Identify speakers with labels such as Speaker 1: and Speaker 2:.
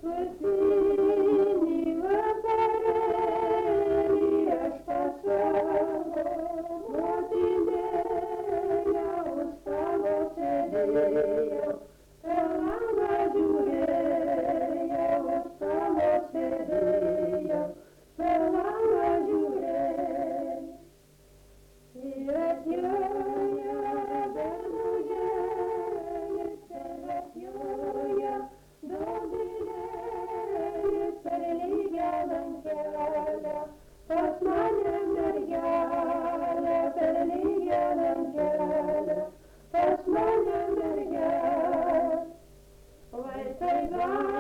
Speaker 1: Paskutinį vakarėlį aš pas savo motinėlę už stalo sėdėjau, per langą žiūrėjau, už stalo sėdėjau, per langą žiūrėjau. Ir atjoja bernužėlis, ir atjoja dobilėlis per lygią lankelę, pas mane mergelę, per lygią lankelę, pas mane mergelę. Oi, tai gal